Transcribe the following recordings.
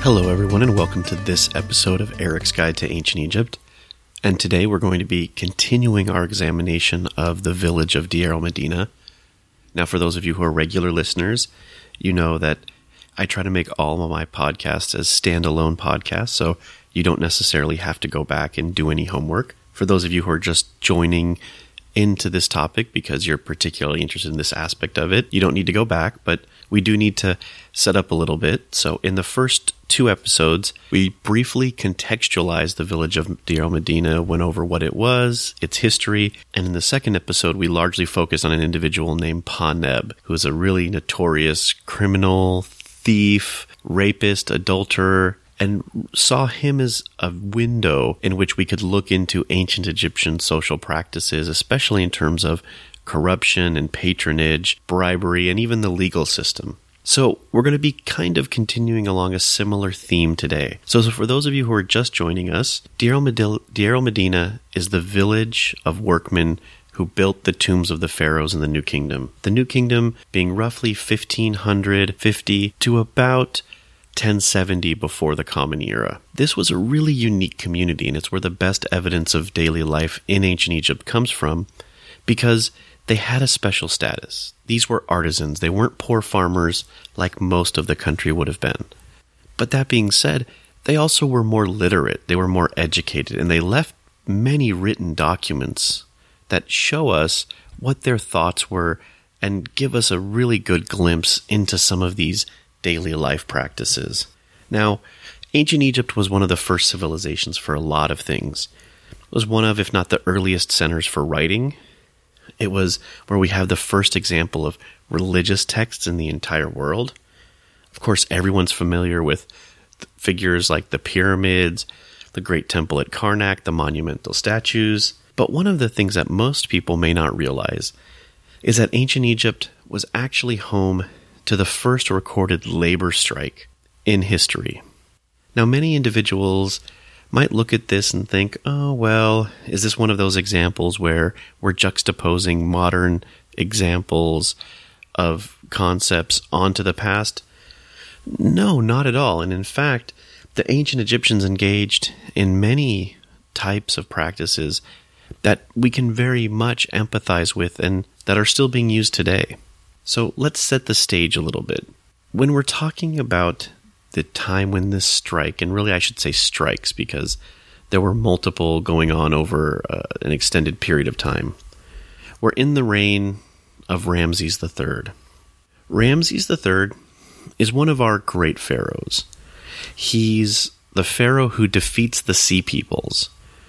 Hello everyone and welcome to this episode of Eric's Guide to Ancient Egypt. And today we're going to be continuing our examination of the village of Deir el-Medina. Now for those of you who are regular listeners, you know that I try to make all of my podcasts as standalone podcasts, so you don't necessarily have to go back and do any homework. For those of you who are just joining into this topic because you're particularly interested in this aspect of it, you don't need to go back, but we do need to set up a little bit. So in the first two episodes, we briefly contextualized the village of Deir el-Medina, went over what it was, its history, and in the second episode, we largely focused on an individual named Pa-Neb, who is a really notorious criminal, thief, rapist, adulterer, and saw him as a window in which we could look into ancient Egyptian social practices, especially in terms of corruption and patronage, bribery, and even the legal system. So we're going to be kind of continuing along a similar theme today. So for those of you who are just joining us, Deir el-Medina is the village of workmen who built the tombs of the pharaohs in the New Kingdom. The New Kingdom being roughly 1550 to about 1070 before the Common Era. This was a really unique community, and it's where the best evidence of daily life in ancient Egypt comes from, because they had a special status. These were artisans. They weren't poor farmers like most of the country would have been. But that being said, they also were more literate. They were more educated, and they left many written documents that show us what their thoughts were and give us a really good glimpse into some of these daily life practices. Now, ancient Egypt was one of the first civilizations for a lot of things. It was one of, if not the earliest centers for writing. It was where we have the first example of religious texts in the entire world. Of course, everyone's familiar with figures like the pyramids, the Great Temple at Karnak, the monumental statues. But one of the things that most people may not realize is that ancient Egypt was actually home to the first recorded labor strike in history. Now, many individuals might look at this and think, oh, well, is this one of those examples where we're juxtaposing modern examples of concepts onto the past? No, not at all. And in fact, the ancient Egyptians engaged in many types of practices that we can very much empathize with and that are still being used today. So let's set the stage a little bit. When we're talking about the time when this strike, and really I should say strikes because there were multiple going on over an extended period of time, we're in the reign of Ramses III. Ramses III is one of our great pharaohs. He's the pharaoh who defeats the Sea Peoples.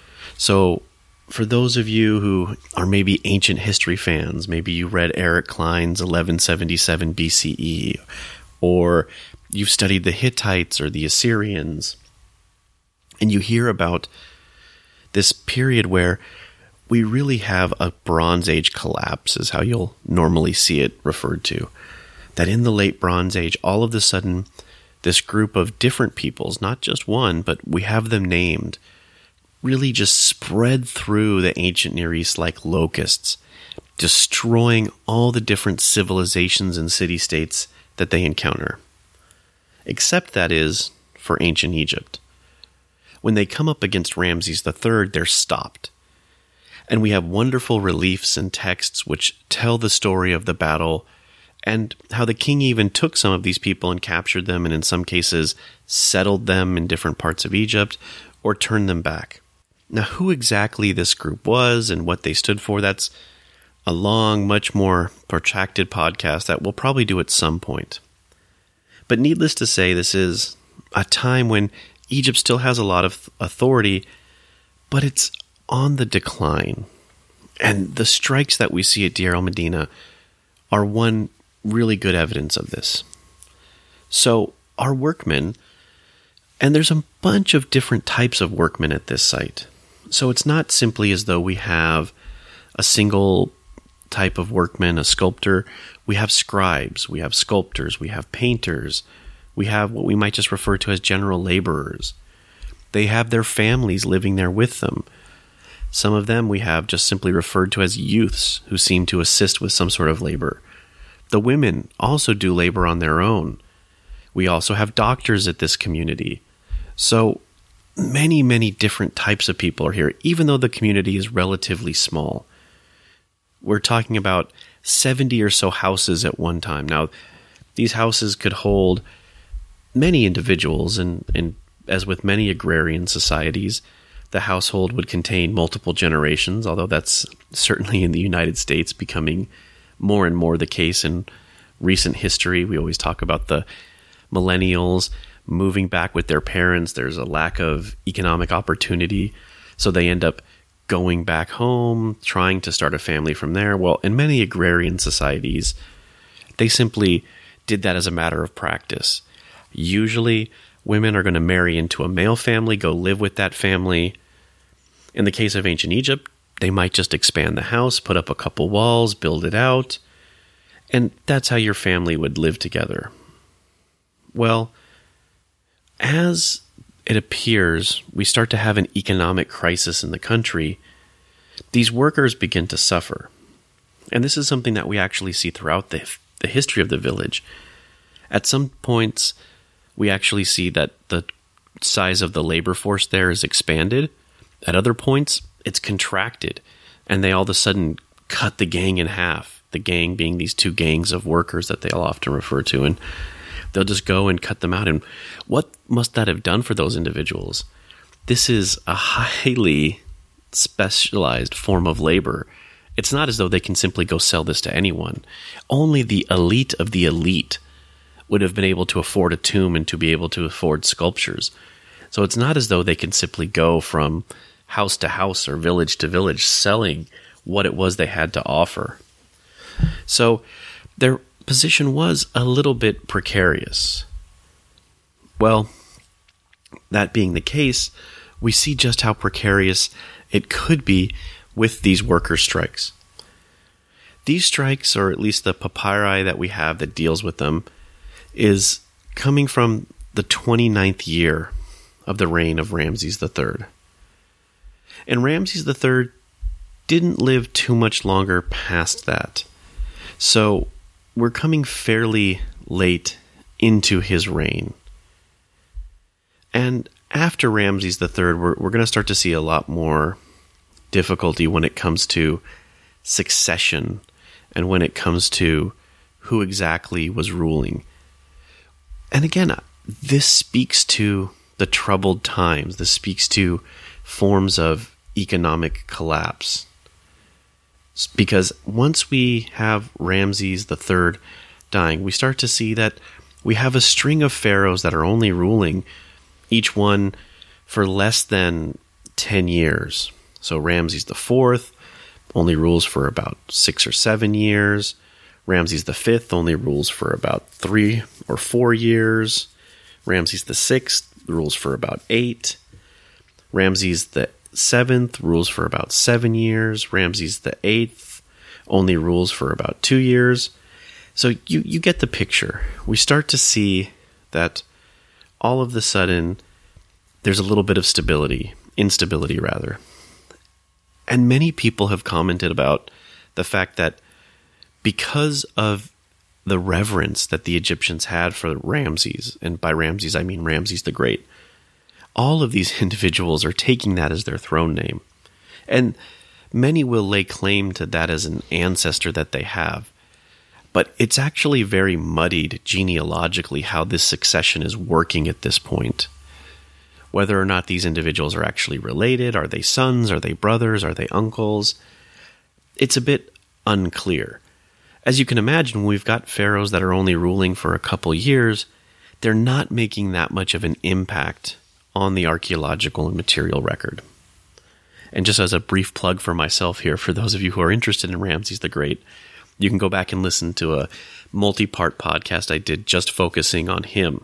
So for those of you who are maybe ancient history fans, maybe you read Eric Klein's 1177 BCE, or you've studied the Hittites or the Assyrians, and you hear about this period where we really have a Bronze Age collapse, is how you'll normally see it referred to. That in the late Bronze Age, all of a sudden, this group of different peoples, not just one, but we have them named, really just spread through the ancient Near East like locusts, destroying all the different civilizations and city-states that they encounter. Except, that is, for ancient Egypt. When they come up against Ramses III, they're stopped. And we have wonderful reliefs and texts which tell the story of the battle and how the king even took some of these people and captured them and in some cases settled them in different parts of Egypt or turned them back. Now, who exactly this group was and what they stood for, that's a long, much more protracted podcast that we'll probably do at some point. But needless to say, this is a time when Egypt still has a lot of authority, but it's on the decline. And the strikes that we see at Deir el-Medina are one really good evidence of this. So our workmen, and there's a bunch of different types of workmen at this site. So it's not simply as though we have a single type of workman, a sculptor. We have scribes, we have sculptors, we have painters, we have what we might just refer to as general laborers. They have their families living there with them. Some of them we have just simply referred to as youths who seem to assist with some sort of labor. The women also do labor on their own. We also have doctors at this community. So many, many different types of people are here, even though the community is relatively small. We're talking about 70 or so houses at one time. Now, these houses could hold many individuals, and as with many agrarian societies, the household would contain multiple generations, although that's certainly in the United States becoming more and more the case in recent history. We always talk about the millennials moving back with their parents. There's a lack of economic opportunity, so they end up going back home, trying to start a family from there. Well, in many agrarian societies, they simply did that as a matter of practice. Usually, women are going to marry into a male family, go live with that family. In the case of ancient Egypt, they might just expand the house, put up a couple walls, build it out, and that's how your family would live together. Well, as it appears we start to have an economic crisis in the country, these workers begin to suffer. And this is something that we actually see throughout the history of the village. At some points, we actually see that the size of the labor force there is expanded. At other points, it's contracted, and they all of a sudden cut the gang in half, the gang being these two gangs of workers that they'll often refer to, and they'll just go and cut them out. And what must that have done for those individuals? This is a highly specialized form of labor. It's not as though they can simply go sell this to anyone. Only the elite of the elite would have been able to afford a tomb and to be able to afford sculptures. So it's not as though they can simply go from house to house or village to village selling what it was they had to offer. So their position was a little bit precarious. Well, that being the case, we see just how precarious it could be with these worker strikes. These strikes, or at least the papyri that we have that deals with them, is coming from the 29th year of the reign of Ramses III. And Ramses III didn't live too much longer past that. So we're coming fairly late into his reign. And after Ramses III, we're going to start to see a lot more difficulty when it comes to succession and when it comes to who exactly was ruling. And again, this speaks to the troubled times. This speaks to forms of economic collapse. Because once we have Ramses III dying, we start to see that we have a string of pharaohs that are only ruling, each one for less than 10 years. So Ramses IV only rules for about 6 or 7 years. Ramses V only rules for about 3 or 4 years. Ramses VI rules for about 8. Ramses VII rules for about 7 years. Ramses VIII only rules for about 2 years. So you get the picture. We start to see that all of a sudden there's a little bit of instability rather. And many people have commented about the fact that because of the reverence that the Egyptians had for Ramses, and by Ramses I mean Ramses the Great, all of these individuals are taking that as their throne name. And many will lay claim to that as an ancestor that they have. But it's actually very muddied genealogically how this succession is working at this point. Whether or not these individuals are actually related, are they sons, are they brothers, are they uncles? It's a bit unclear. As you can imagine, when we've got pharaohs that are only ruling for a couple years, they're not making that much of an impact on the archaeological and material record. And just as a brief plug for myself here, for those of you who are interested in Ramses the Great, you can go back and listen to a multi-part podcast I did just focusing on him.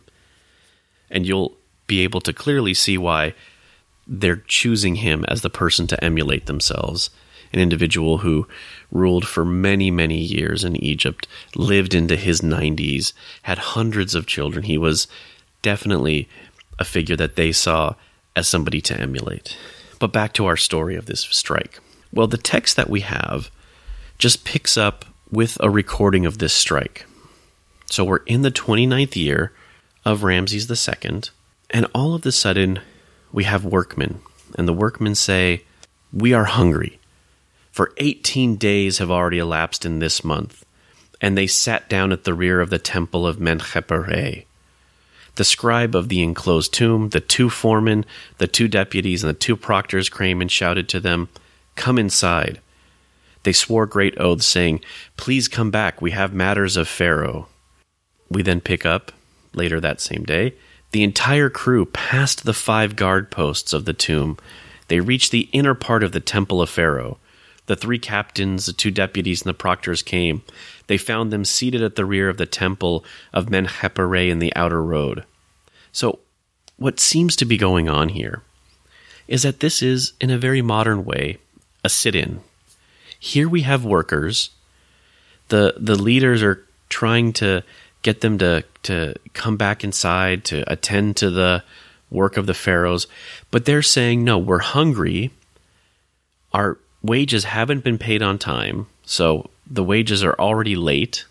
And you'll be able to clearly see why they're choosing him as the person to emulate themselves. An individual who ruled for many, many years in Egypt, lived into his 90s, had hundreds of children. He was definitely a figure that they saw as somebody to emulate. But back to our story of this strike. Well, the text that we have just picks up with a recording of this strike. So we're in the 29th year of Ramses II, and all of a sudden we have workmen, and the workmen say, "We are hungry. For 18 days have already elapsed in this month." And they sat down at the rear of the temple of Menkhepere. The scribe of the enclosed tomb, the 2 foremen, the 2 deputies, and the 2 proctors came and shouted to them, "Come inside." They swore great oaths, saying, "Please come back, we have matters of Pharaoh." We then pick up, later that same day, the entire crew passed the 5 guard posts of the tomb. They reached the inner part of the temple of Pharaoh. The 3 captains, the 2 deputies, and the proctors came. They found them seated at the rear of the temple of Menkhepere in the outer road. So, what seems to be going on here is that this is, in a very modern way, a sit-in. Here we have workers. The leaders are trying to get them to come back inside, to attend to the work of the pharaohs. But they're saying, no, we're hungry. Our wages haven't been paid on time, so the wages are already late.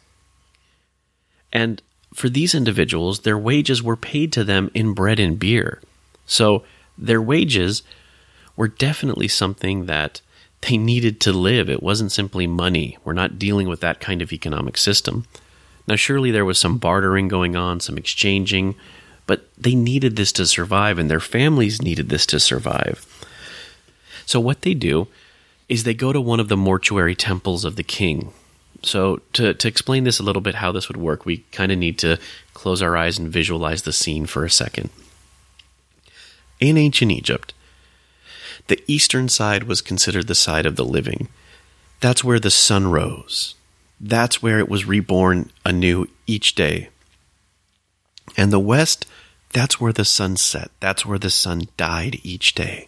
And for these individuals, their wages were paid to them in bread and beer. So their wages were definitely something that they needed to live. It wasn't simply money. We're not dealing with that kind of economic system. Now, surely there was some bartering going on, some exchanging, but they needed this to survive, and their families needed this to survive. So what they do is they go to one of the mortuary temples of the king. So to explain this a little bit, how this would work, we kind of need to close our eyes and visualize the scene for a second. In ancient Egypt, the eastern side was considered the side of the living. That's where the sun rose. That's where it was reborn anew each day. And the west, that's where the sun set. That's where the sun died each day.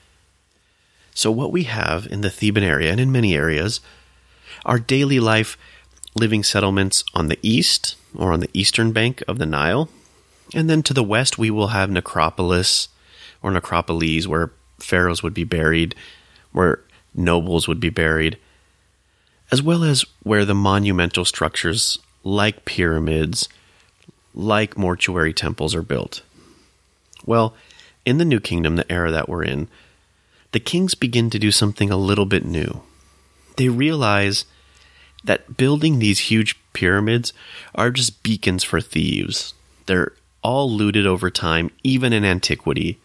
So what we have in the Theban area, and in many areas, are daily life living settlements on the east, or on the eastern bank of the Nile. And then to the west, we will have necropolis, or necropolis, where pharaohs would be buried, where nobles would be buried, as well as where the monumental structures like pyramids, like mortuary temples are built. Well, in the New Kingdom, the era that we're in, the kings begin to do something a little bit new. They realize that building these huge pyramids are just beacons for thieves. They're all looted over time, even in antiquity.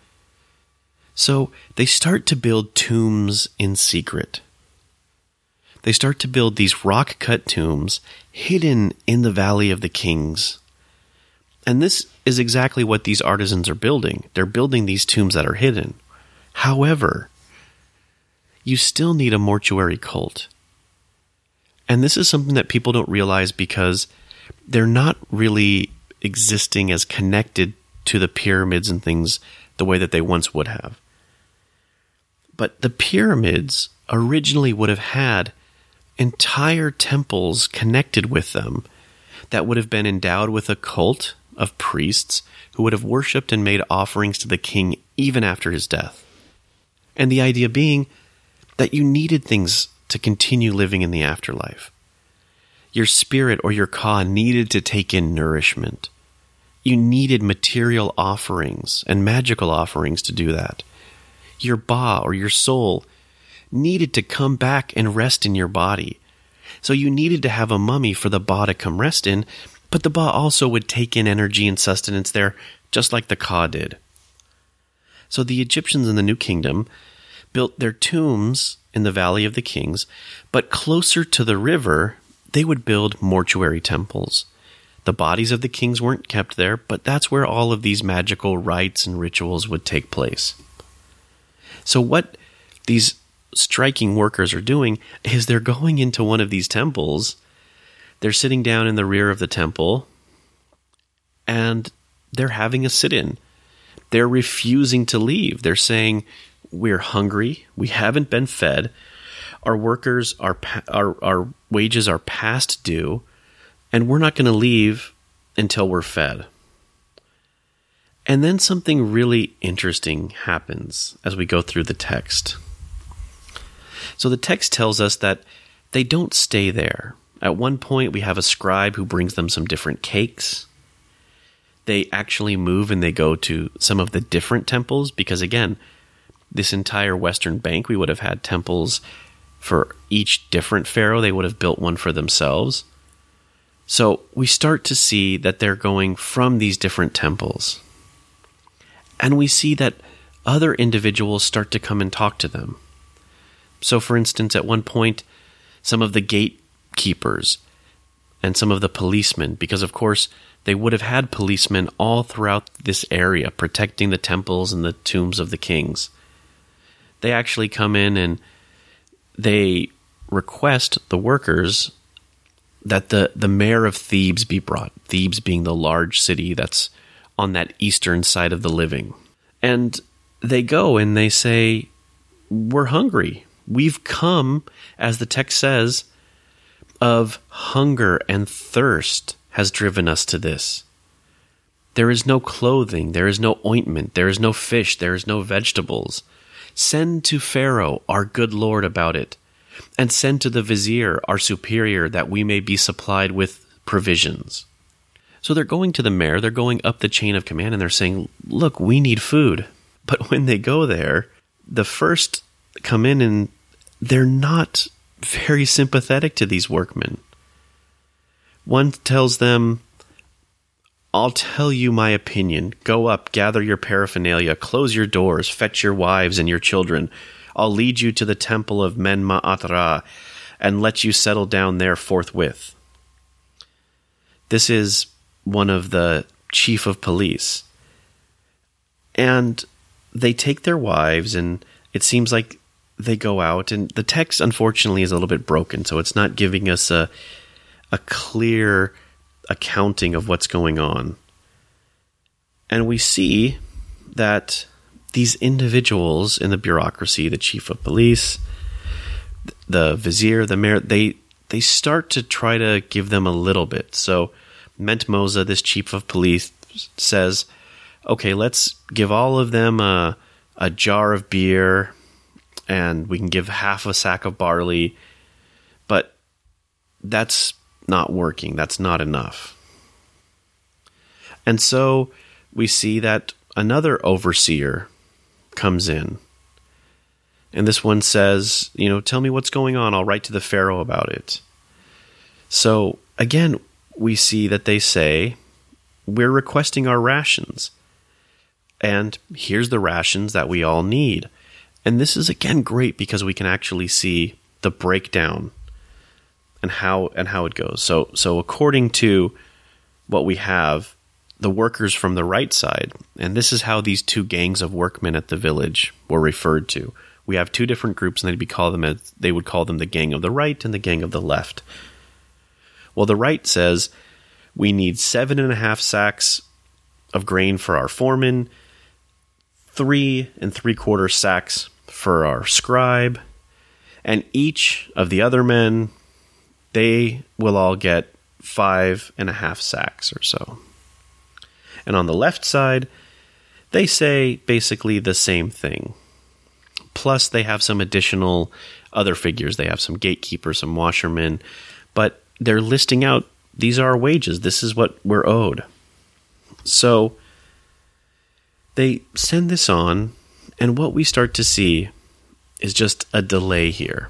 So they start to build tombs in secret. They start to build these rock-cut tombs hidden in the Valley of the Kings. And this is exactly what these artisans are building. They're building these tombs that are hidden. However, you still need a mortuary cult. And this is something that people don't realize because they're not really existing as connected to the pyramids and things the way that they once would have. But the pyramids originally would have had entire temples connected with them that would have been endowed with a cult of priests who would have worshipped and made offerings to the king even after his death. And the idea being that you needed things to continue living in the afterlife. Your spirit or your ka needed to take in nourishment. You needed material offerings and magical offerings to do that. Your ba, or your soul, needed to come back and rest in your body. So you needed to have a mummy for the ba to come rest in, but the ba also would take in energy and sustenance there, just like the ka did. So the Egyptians in the New Kingdom built their tombs in the Valley of the Kings, but closer to the river, they would build mortuary temples. The bodies of the kings weren't kept there, but that's where all of these magical rites and rituals would take place. So what these striking workers are doing is they're going into one of these temples, they're sitting down in the rear of the temple, and they're having a sit-in. They're refusing to leave. They're saying, we're hungry, we haven't been fed, our workers, our wages are past due, and we're not going to leave until we're fed. And then something really interesting happens as we go through the text. So the text tells us that they don't stay there. At one point, we have a scribe who brings them some different cakes. they actually move and they go to some of the different temples, because again, this entire Western Bank, we would have had temples for each different pharaoh. They would have built one for themselves. So we start to see that they're going from these different temples. And we see that other individuals start to come and talk to them. So for instance, at one point, some of the gatekeepers and some of the policemen, because of course they would have had policemen all throughout this area protecting the temples and the tombs of the kings. They actually come in and they request the workers that the mayor of Thebes be brought, Thebes being the large city that's on that eastern side of the living. And they go and they say, we're hungry. We've come, as the text says, of hunger and thirst has driven us to this. There is no clothing, there is no ointment, there is no fish, there is no vegetables. Send to Pharaoh, our good lord, about it, and send to the vizier, our superior, that we may be supplied with provisions. So they're going to the mayor, they're going up the chain of command, and they're saying, look, we need food. But when they go there, the first come in and they're not very sympathetic to these workmen. One tells them, I'll tell you my opinion. Go up, gather your paraphernalia, close your doors, fetch your wives and your children. I'll lead you to the temple of Men-Ma'at-Ra and let you settle down there forthwith. This is one of the chief of police. And they take their wives, and it seems like they go out, and the text, unfortunately, is a little bit broken, so it's not giving us a clear accounting of what's going on. And we see that these individuals in the bureaucracy, the chief of police, the vizier, the mayor, they start to try to give them a little bit. So Mentmosa, this chief of police, says, okay, let's give all of them a jar of beer, and we can give half a sack of barley, but that's not working. That's not enough. And so we see that another overseer comes in, and this one says, tell me what's going on. I'll write to the Pharaoh about it. So again, we see that they say, we're requesting our rations, and here's the rations that we all need. And this is again great because we can actually see the breakdown and how it goes. So according to what we have, the workers from the right side, and this is how these two gangs of workmen at the village were referred to. We have two different groups, and they would call them the gang of the right and the gang of the left. Well, the right says we need 7.5 sacks of grain for our foreman, 3 3/4 sacks for our scribe, and each of the other men, they will all get 5.5 sacks or so. And on the left side, they say basically the same thing. Plus, they have some additional other figures. They have some gatekeepers, some washermen, but they're listing out, these are our wages. This is what we're owed. So they send this on, and what we start to see is just a delay here.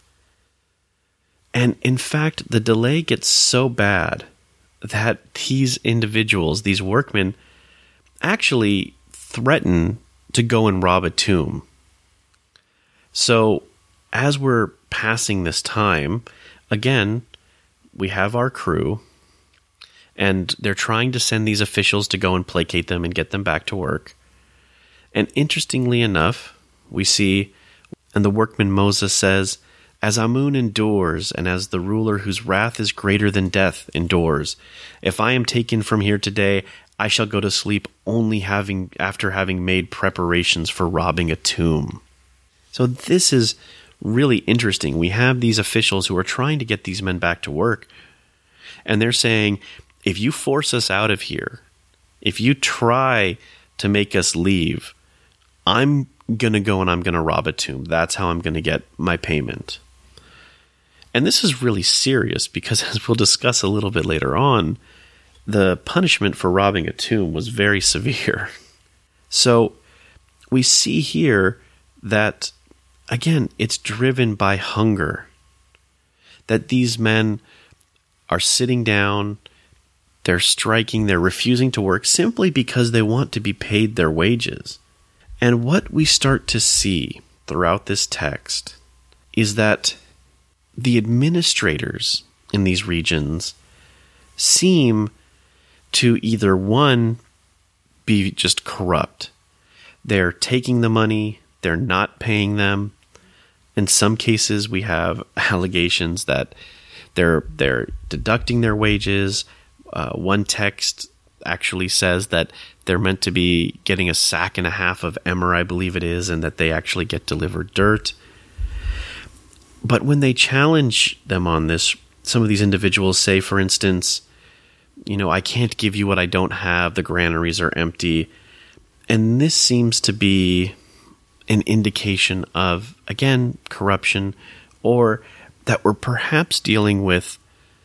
And in fact, the delay gets so bad that these individuals, these workmen, actually threaten to go and rob a tomb. So as we're passing this time, again, we have our crew, and they're trying to send these officials to go and placate them and get them back to work. And interestingly enough, we see, and the workman Moses says, as Amun endures, and as the ruler whose wrath is greater than death endures, if I am taken from here today, I shall go to sleep only after having made preparations for robbing a tomb. So this is really interesting. We have these officials who are trying to get these men back to work, and they're saying, if you force us out of here, if you try to make us leave, I'm going to go and I'm going to rob a tomb. That's how I'm going to get my payment. And this is really serious because, as we'll discuss a little bit later on, the punishment for robbing a tomb was very severe. So we see here that, again, it's driven by hunger. That these men are sitting down, they're striking, they're refusing to work simply because they want to be paid their wages. And what we start to see throughout this text is that the administrators in these regions seem to either, one, be just corrupt. They're taking the money, they're not paying them. In some cases, we have allegations that they're deducting their wages. One text actually says that they're meant to be getting a sack and a half of emmer, I believe it is, and that they actually get delivered dirt. But when they challenge them on this, some of these individuals say, for instance, I can't give you what I don't have. The granaries are empty. And this seems to be an indication of, again, corruption, or that we're perhaps dealing with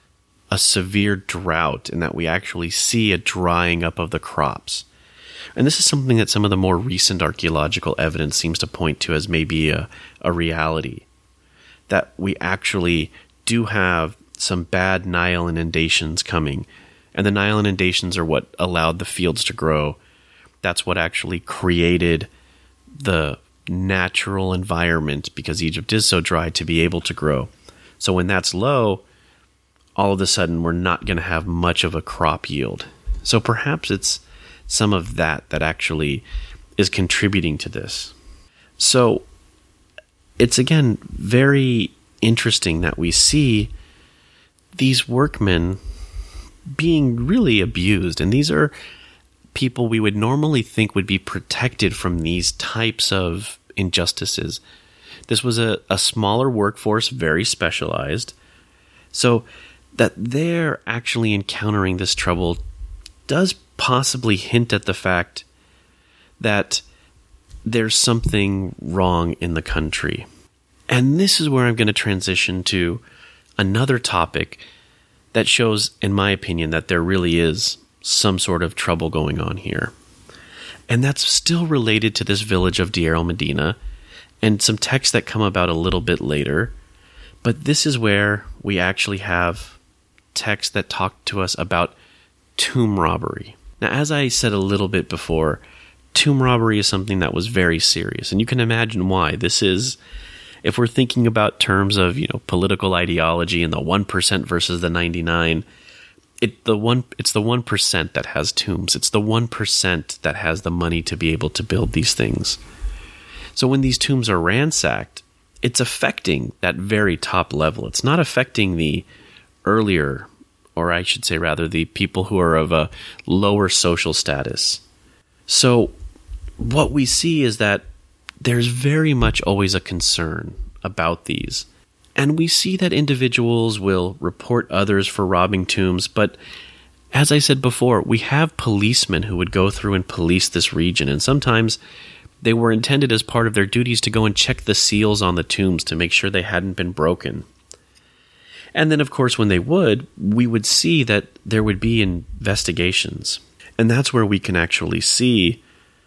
a severe drought and that we actually see a drying up of the crops. And this is something that some of the more recent archaeological evidence seems to point to as maybe a reality. That we actually do have some bad Nile inundations coming. And the Nile inundations are what allowed the fields to grow. That's what actually created the natural environment, because Egypt is so dry, to be able to grow. So when that's low, all of a sudden we're not going to have much of a crop yield. So perhaps it's some of that actually is contributing to this. So it's, again, very interesting that we see these workmen being really abused. And these are people we would normally think would be protected from these types of injustices. This was a smaller workforce, very specialized. So that they're actually encountering this trouble does possibly hint at the fact that there's something wrong in the country. And this is where I'm going to transition to another topic that shows, in my opinion, that there really is some sort of trouble going on here. And that's still related to this village of Deir el-Medina and some texts that come about a little bit later. But this is where we actually have texts that talk to us about tomb robbery. Now, as I said a little bit before, tomb robbery is something that was very serious. And you can imagine why. This is, if we're thinking about terms of, political ideology and the 1% versus the 99%, it's the 1% that has tombs. It's the 1% that has the money to be able to build these things. So when these tombs are ransacked, it's affecting that very top level. It's not affecting the earlier, or I should say rather, the people who are of a lower social status. So what we see is that there's very much always a concern about these. And we see that individuals will report others for robbing tombs, but as I said before, we have policemen who would go through and police this region, and sometimes they were intended as part of their duties to go and check the seals on the tombs to make sure they hadn't been broken. And then, of course, when they would, we would see that there would be investigations. And that's where we can actually see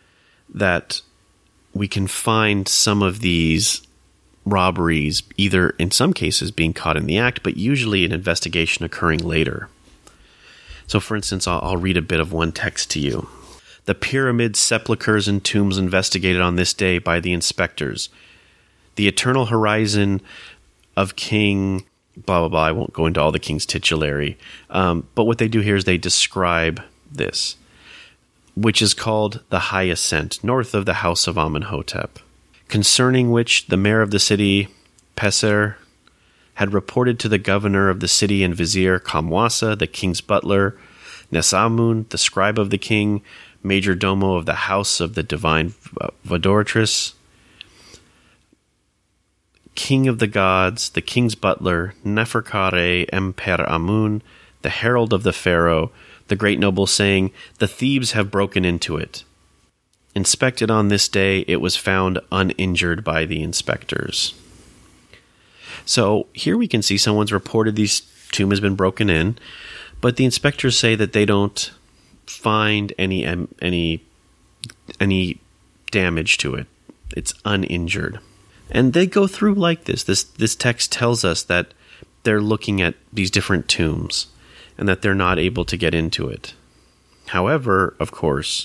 that we can find some of these robberies, either in some cases being caught in the act, but usually an investigation occurring later. So, for instance, I'll read a bit of one text to you. The pyramids, sepulchres, and tombs investigated on this day by the inspectors. The eternal horizon of King... blah, blah, blah. I won't go into all the king's titulary. But what they do here is they describe this, which is called the High Ascent, north of the house of Amenhotep, concerning which the mayor of the city, Peser, had reported to the governor of the city and vizier Kamwasa, the king's butler, Nesamun, the scribe of the king, major domo of the house of the divine Vodoratress, king of the gods, the king's butler, Neferkare Emper Amun, the herald of the pharaoh, the great noble, saying, "The thieves have broken into it." Inspected on this day, it was found uninjured by the inspectors. So here we can see someone's reported this tomb has been broken in, But the inspectors say that they don't find any damage to it. It's uninjured. And they go through like this. This text tells us that they're looking at these different tombs and that they're not able to get into it. However, of course,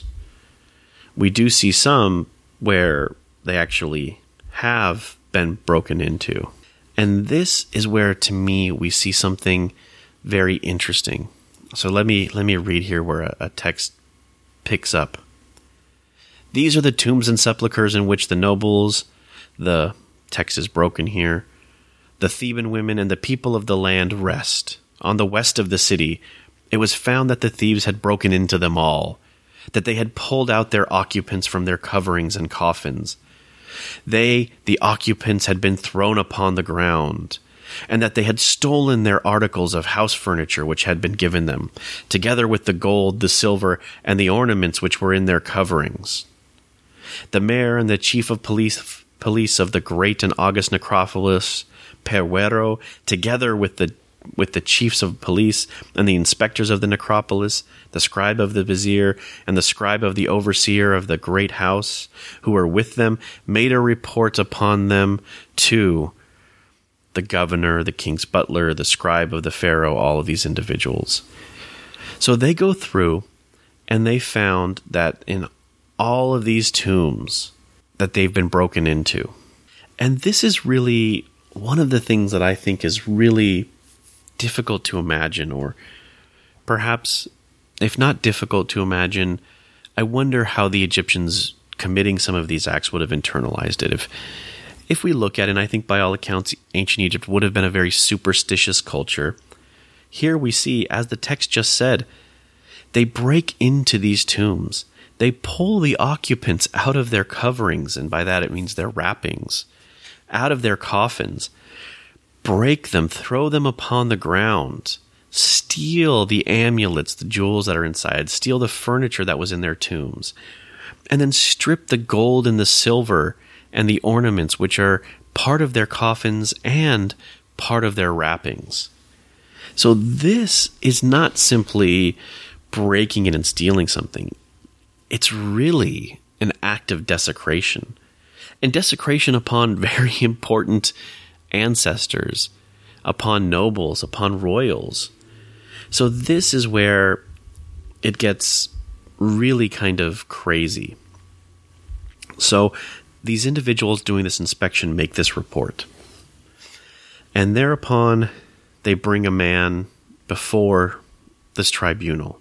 we do see some where they actually have been broken into. And this is where, to me, we see something very interesting. So let me read here where a text picks up. These are the tombs and sepulchres in which the nobles, the text is broken here, the Theban women and the people of the land rest. On the west of the city, it was found that the thieves had broken into them all, that they had pulled out their occupants from their coverings and coffins. They, the occupants, had been thrown upon the ground, and that they had stolen their articles of house furniture which had been given them, together with the gold, the silver, and the ornaments which were in their coverings. The mayor and the chief of police of the great and august necropolis, Peruero, together with the chiefs of police and the inspectors of the necropolis, the scribe of the vizier, and the scribe of the overseer of the great house, who were with them, made a report upon them to the governor, the king's butler, the scribe of the pharaoh, all of these individuals. So they go through, and they found that in all of these tombs that they've been broken into. And this is really one of the things that I think is really difficult to imagine, or perhaps, if not difficult to imagine, I wonder how the Egyptians committing some of these acts would have internalized it. If we look at it, and I think by all accounts, ancient Egypt would have been a very superstitious culture. Here we see, as the text just said, they break into these tombs. They pull the occupants out of their coverings, and by that it means their wrappings, out of their coffins, break them, throw them upon the ground, steal the amulets, the jewels that are inside, steal the furniture that was in their tombs, and then strip the gold and the silver and the ornaments which are part of their coffins and part of their wrappings. So this is not simply breaking in and stealing something. It's really an act of desecration, and desecration upon very important ancestors, upon nobles, upon royals. So this is where it gets really kind of crazy. So these individuals doing this inspection make this report. And thereupon they bring a man before this tribunal.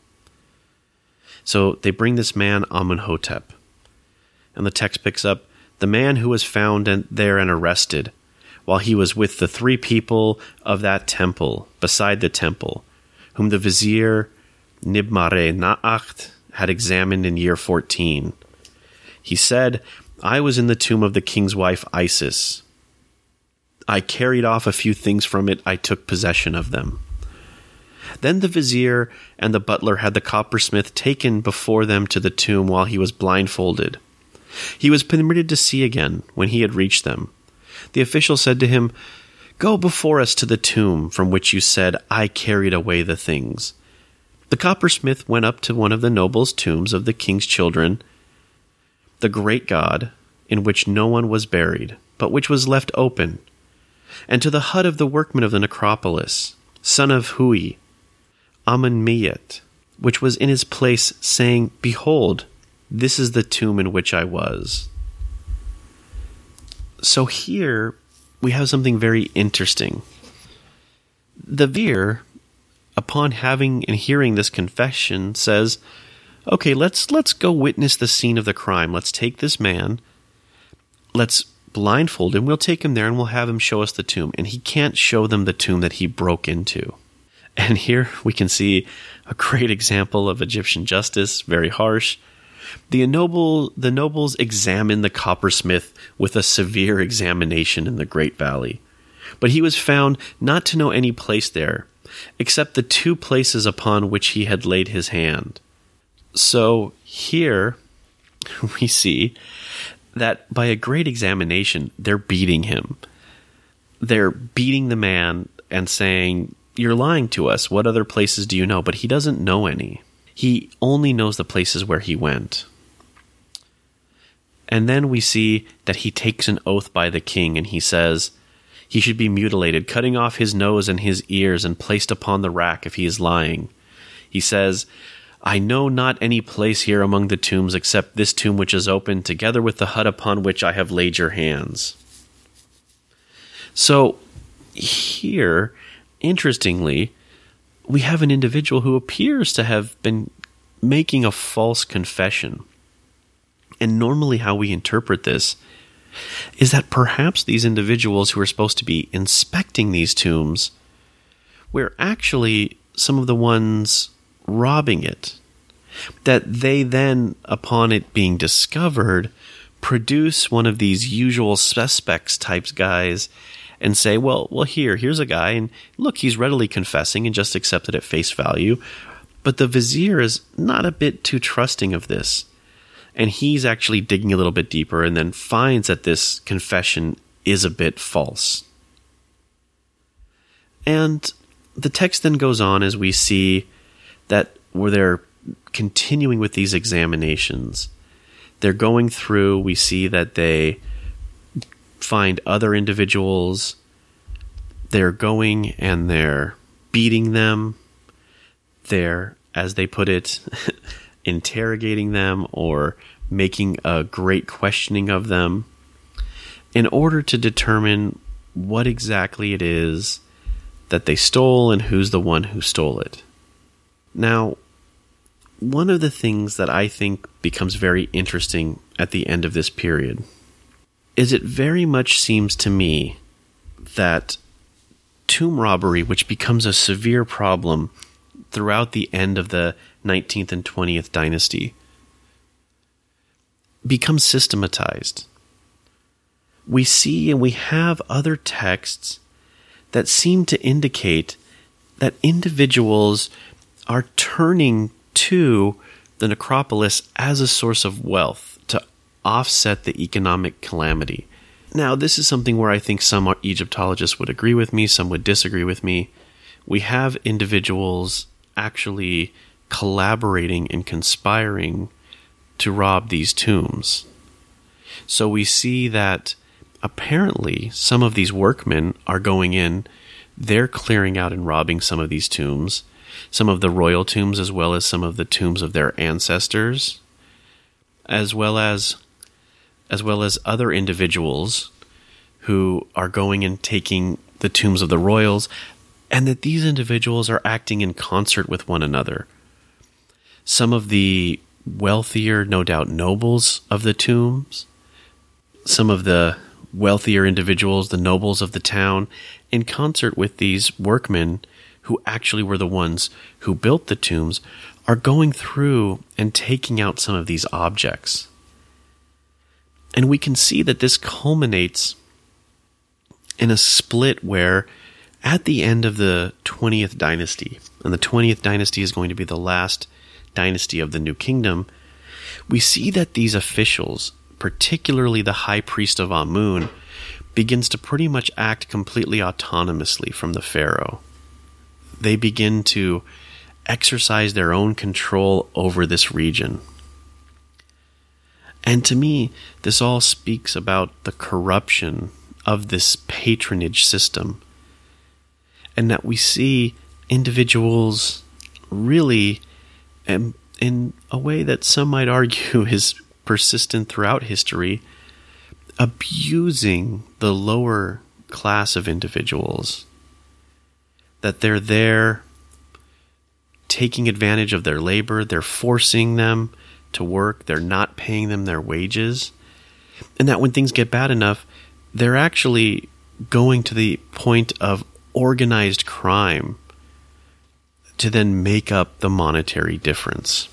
So they bring this man Amenhotep. And the text picks up, the man who was found there and arrested, while he was with the 3 people of that temple, beside the temple, whom the vizier Nibmare-Naacht had examined in year 14. He said, I was in the tomb of the king's wife Isis. I carried off a few things from it. I took possession of them. Then the vizier and the butler had the coppersmith taken before them to the tomb while he was blindfolded. He was permitted to see again when he had reached them. The official said to him, Go before us to the tomb from which you said, I carried away the things. The coppersmith went up to one of the nobles' tombs of the king's children, the great god, in which no one was buried, but which was left open, and to the hut of the workman of the necropolis, son of Hui, Amenmeyet, which was in his place, saying, Behold, this is the tomb in which I was. So here we have something very interesting. The vizier, upon having and hearing this confession, says, okay, let's go witness the scene of the crime. Let's take this man, let's blindfold him, we'll take him there and we'll have him show us the tomb. And he can't show them the tomb that he broke into. And here we can see a great example of Egyptian justice, very harsh. The nobles examined the coppersmith with a severe examination in the Great Valley. But he was found not to know any place there, except the 2 places upon which he had laid his hand. So here we see that by a great examination, they're beating him. They're beating the man and saying, you're lying to us. What other places do you know? But he doesn't know any. He only knows the places where he went. And then we see that he takes an oath by the king, and he says he should be mutilated, cutting off his nose and his ears and placed upon the rack if he is lying. He says, I know not any place here among the tombs except this tomb which is open, together with the hut upon which I have laid your hands. So here, interestingly, we have an individual who appears to have been making a false confession. And normally how we interpret this is that perhaps these individuals who are supposed to be inspecting these tombs were actually some of the ones robbing it. That they then, upon it being discovered, produce one of these usual suspects types guys and say, well, here's a guy, and look, he's readily confessing and just accepted at face value. But the vizier is not a bit too trusting of this. And he's actually digging a little bit deeper and then finds that this confession is a bit false. And the text then goes on as we see that where they're continuing with these examinations. They're going through, we see that they find other individuals. They're going and they're beating them. They're, as they put it, interrogating them or making a great questioning of them in order to determine what exactly it is that they stole and who's the one who stole it. Now, one of the things that I think becomes very interesting at the end of this period is it very much seems to me that tomb robbery, which becomes a severe problem throughout the end of the 19th and 20th dynasty, becomes systematized. We see and we have other texts that seem to indicate that individuals are turning to the necropolis as a source of wealth to offset the economic calamity. Now, this is something where I think some Egyptologists would agree with me, some would disagree with me. We have individuals actually collaborating and conspiring to rob these tombs. So we see that apparently some of these workmen are going in, they're clearing out and robbing some of these tombs, some of the royal tombs as well as some of the tombs of their ancestors, as well as other individuals who are going and taking the tombs of the royals, and that these individuals are acting in concert with one another. Some of the wealthier, no doubt, nobles of the tombs, some of the wealthier individuals, the nobles of the town, in concert with these workmen who actually were the ones who built the tombs, are going through and taking out some of these objects. And we can see that this culminates in a split where at the end of the 20th dynasty, and the 20th dynasty is going to be the last dynasty of the New Kingdom, we see that these officials, particularly the high priest of Amun, begins to pretty much act completely autonomously from the pharaoh. They begin to exercise their own control over this region. And to me, this all speaks about the corruption of this patronage system, and that we see individuals really, in a way that some might argue is persistent throughout history, abusing the lower class of individuals. That they're there taking advantage of their labor, they're forcing them to work, they're not paying them their wages, and that when things get bad enough, they're actually going to the point of organized crime to then make up the monetary difference.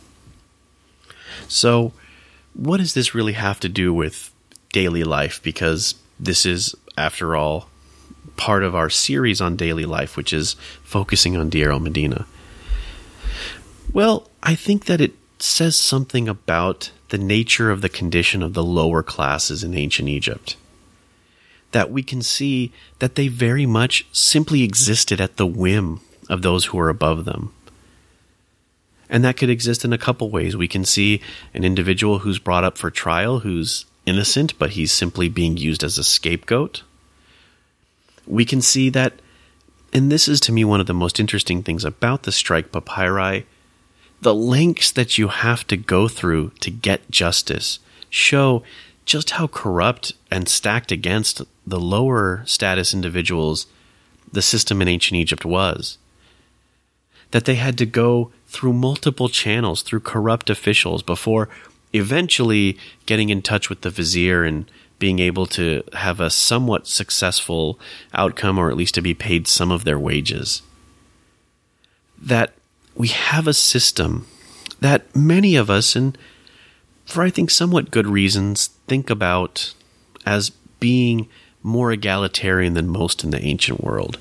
So, what does this really have to do with daily life? Because this is, after all, part of our series on daily life, which is focusing on Deir el-Medina. Well, I think that it says something about the nature of the condition of the lower classes in ancient Egypt. that we can see that they very much simply existed at the whim of those who are above them. And that could exist in a couple ways. We can see an individual who's brought up for trial who's innocent, but he's simply being used as a scapegoat. We can see that, and this is to me one of the most interesting things about the strike papyri, the lengths that you have to go through to get justice show just how corrupt and stacked against the lower status individuals the system in ancient Egypt was. That they had to go through multiple channels, through corrupt officials, before eventually getting in touch with the vizier and being able to have a somewhat successful outcome, or at least to be paid some of their wages. That we have a system that many of us, and for I think somewhat good reasons, think about as being more egalitarian than most in the ancient world.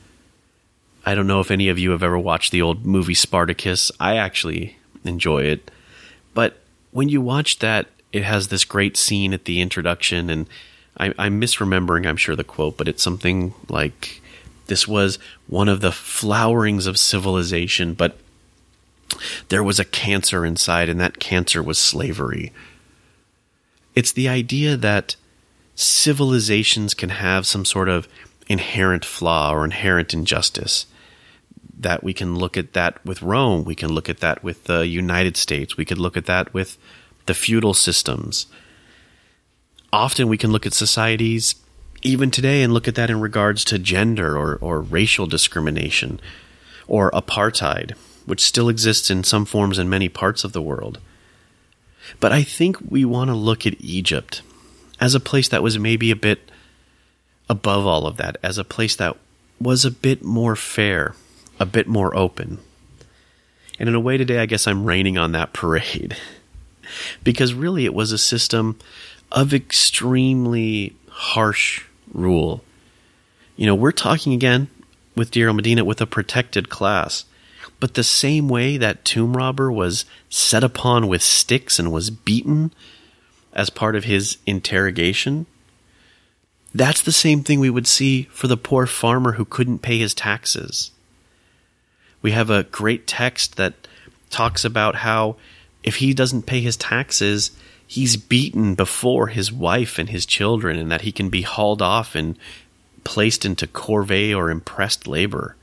I don't know if any of you have ever watched the old movie Spartacus. I actually enjoy it. But when you watch that, it has this great scene at the introduction, and I'm misremembering, I'm sure, the quote, but it's something like, this was one of the flowerings of civilization, but there was a cancer inside, and that cancer was slavery. It's the idea that civilizations can have some sort of inherent flaw or inherent injustice. That we can look at that with Rome, we can look at that with the United States, we could look at that with the feudal systems. Often we can look at societies even today and look at that in regards to gender or racial discrimination or apartheid, which still exists in some forms in many parts of the world. But I think we want to look at Egypt as a place that was maybe a bit above all of that, as a place that was a bit more fair, a bit more open. And in a way today, I guess I'm raining on that parade. Because really it was a system of extremely harsh rule. You know, we're talking again with Deir el-Medina with a protected class. But the same way that tomb robber was set upon with sticks and was beaten as part of his interrogation, that's the same thing we would see for the poor farmer who couldn't pay his taxes. We have a great text that talks about how if he doesn't pay his taxes, he's beaten before his wife and his children, and that he can be hauled off and placed into corvée or impressed labor.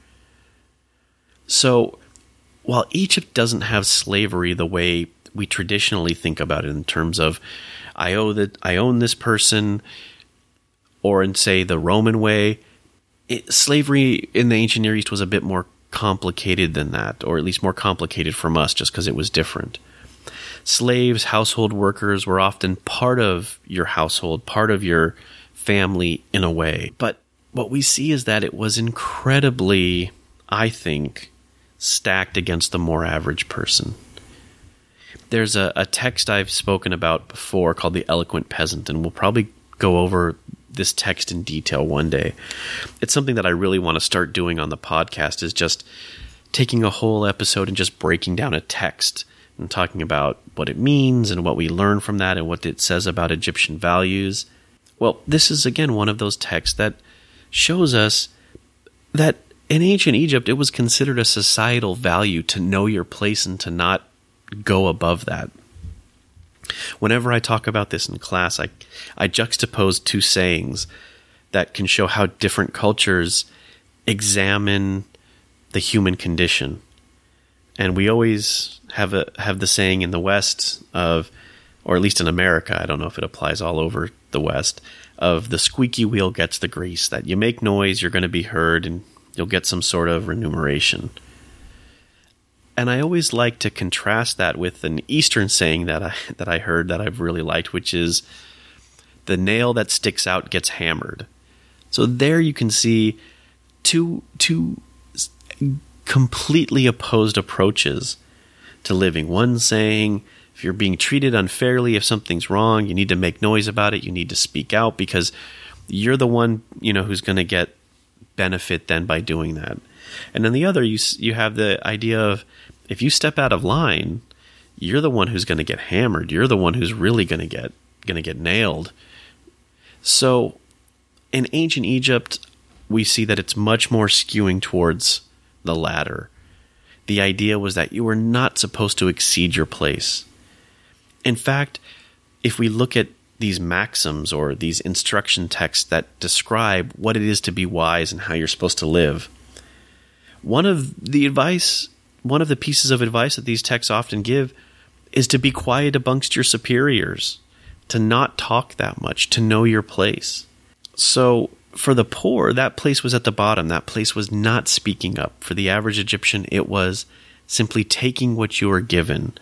So, while Egypt doesn't have slavery the way we traditionally think about it in terms of I own this person, or in, say, the Roman way, slavery in the ancient Near East was a bit more complicated than that, or at least more complicated from us just because it was different. Slaves, household workers were often part of your household, part of your family in a way. But what we see is that it was incredibly, I think, stacked against the more average person. There's a text I've spoken about before called The Eloquent Peasant, and we'll probably go over this text in detail one day. It's something that I really want to start doing on the podcast, is just taking a whole episode and just breaking down a text and talking about what it means and what we learn from that and what it says about Egyptian values. Well, this is again one of those texts that shows us that in ancient Egypt, it was considered a societal value to know your place and to not go above that. Whenever I talk about this in class, I juxtapose two sayings that can show how different cultures examine the human condition. And we always have the saying in the West of, or at least in America, I don't know if it applies all over the West, of the squeaky wheel gets the grease, that you make noise, you're going to be heard, and you'll get some sort of remuneration. And I always like to contrast that with an Eastern saying that I heard that I've really liked, which is, the nail that sticks out gets hammered. So there you can see two completely opposed approaches to living. One saying, if you're being treated unfairly, if something's wrong, you need to make noise about it, you need to speak out, because you're the one, who's going to get benefit then by doing that. And then the other, you have the idea of, if you step out of line, you're the one who's going to get hammered. You're the one who's really going to get nailed. So In ancient Egypt, we see that it's much more skewing towards the latter. The idea was that you were not supposed to exceed your place. In fact, if we look at these maxims or these instruction texts that describe what it is to be wise and how you're supposed to live, one of the pieces of advice that these texts often give is to be quiet amongst your superiors, to not talk that much, to know your place. So for the poor, that place was at the bottom. That place was not speaking up. For the average Egyptian, it was simply taking what you were given,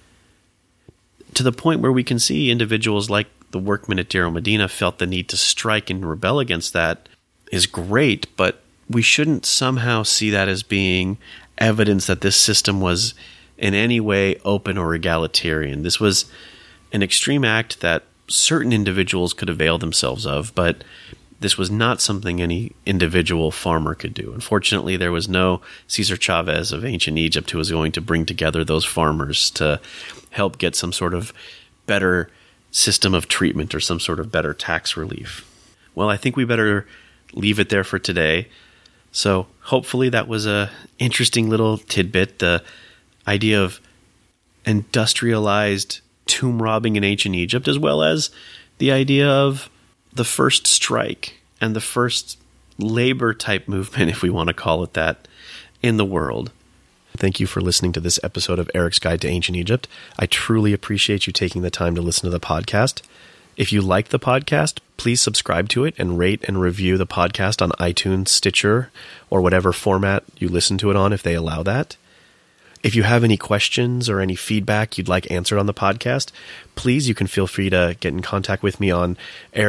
to the point where we can see individuals like the workmen at Deir el-Medina felt the need to strike and rebel against that is great, but we shouldn't somehow see that as being evidence that this system was in any way open or egalitarian. This was an extreme act that certain individuals could avail themselves of, but this was not something any individual farmer could do. Unfortunately, there was no Cesar Chavez of ancient Egypt who was going to bring together those farmers to help get some sort of better system of treatment or some sort of better tax relief. Well, I think we better leave it there for today. So hopefully that was a interesting little tidbit, the idea of industrialized tomb robbing in ancient Egypt, as well as the idea of the first strike and the first labor type movement, if we want to call it that, in the world. Thank you for listening to this episode of Eric's Guide to Ancient Egypt. I truly appreciate you taking the time to listen to the podcast. If you like the podcast, please subscribe to it and rate and review the podcast on iTunes, Stitcher, or whatever format you listen to it on if they allow that. If you have any questions or any feedback you'd like answered on the podcast, please, you can feel free to get in contact with me on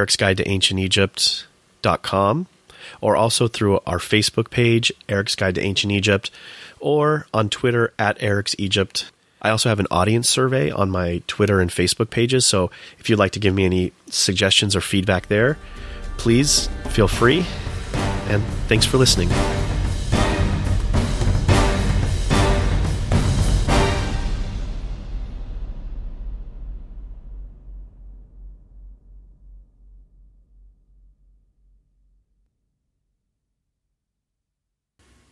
ericsguidetoancientegypt.com, or also through our Facebook page, Eric's Guide to Ancient Egypt, or on Twitter at Eric's Egypt. I also have an audience survey on my Twitter and Facebook pages, so if you'd like to give me any suggestions or feedback there, please feel free, and thanks for listening.